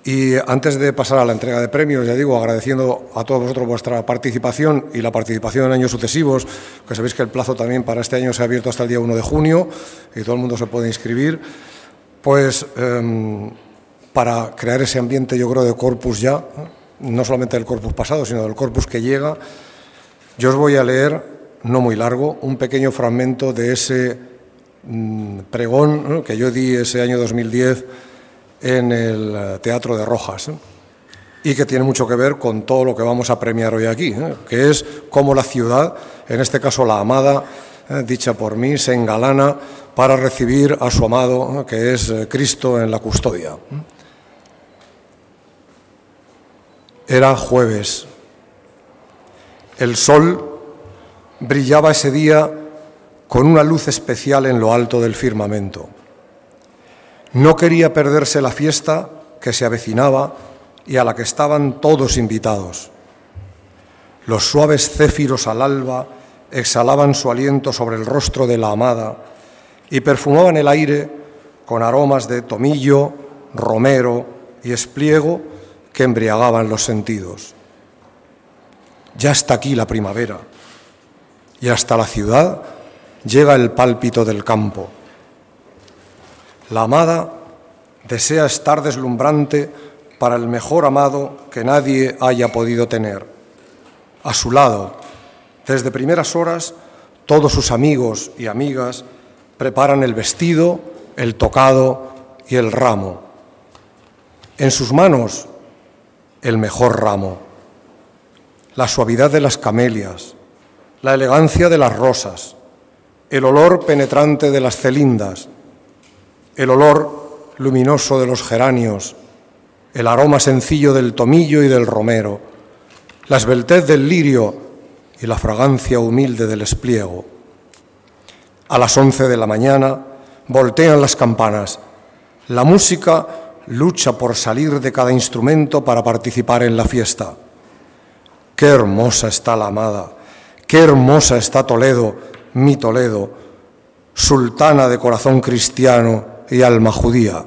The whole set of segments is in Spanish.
Y antes de pasar a la entrega de premios, ya digo, agradeciendo a todos vosotros vuestra participación y la participación en años sucesivos, que sabéis que el plazo también para este año se ha abierto hasta el día 1 de junio y todo el mundo se puede inscribir, pues para crear ese ambiente, yo creo, de corpus ya, no solamente del corpus pasado, sino del corpus que llega, yo os voy a leer, no muy largo, un pequeño fragmento de ese pregón que yo di ese año 2010 en el Teatro de Rojas, y que tiene mucho que ver con todo lo que vamos a premiar hoy aquí, que es cómo la ciudad, en este caso la amada, dicha por mí, se engalana para recibir a su amado, que es Cristo en la custodia. Era jueves. El sol brillaba ese día con una luz especial en lo alto del firmamento. No quería perderse la fiesta que se avecinaba y a la que estaban todos invitados. Los suaves céfiros al alba exhalaban su aliento sobre el rostro de la amada y perfumaban el aire con aromas de tomillo, romero y espliego que embriagaban los sentidos. Ya está aquí la primavera y hasta la ciudad llega el pálpito del campo. La amada desea estar deslumbrante para el mejor amado que nadie haya podido tener. A su lado, desde primeras horas, todos sus amigos y amigas preparan el vestido, el tocado y el ramo. En sus manos, el mejor ramo, la suavidad de las camelias, la elegancia de las rosas, el olor penetrante de las celindas, el olor luminoso de los geranios, el aroma sencillo del tomillo y del romero, la esbeltez del lirio y la fragancia humilde del espliego. A las 11 de la mañana voltean las campanas. La música lucha por salir de cada instrumento para participar en la fiesta. ¡Qué hermosa está la amada! ¡Qué hermosa está Toledo, mi Toledo, sultana de corazón cristiano y alma judía!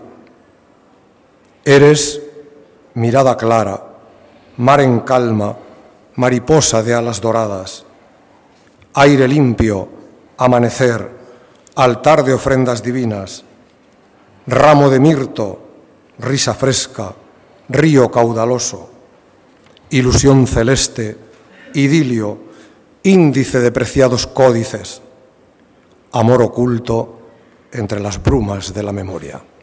Eres mirada clara, mar en calma, mariposa de alas doradas, aire limpio, amanecer, altar de ofrendas divinas, ramo de mirto, risa fresca, río caudaloso, ilusión celeste, idilio, índice de preciados códices, amor oculto entre las brumas de la memoria.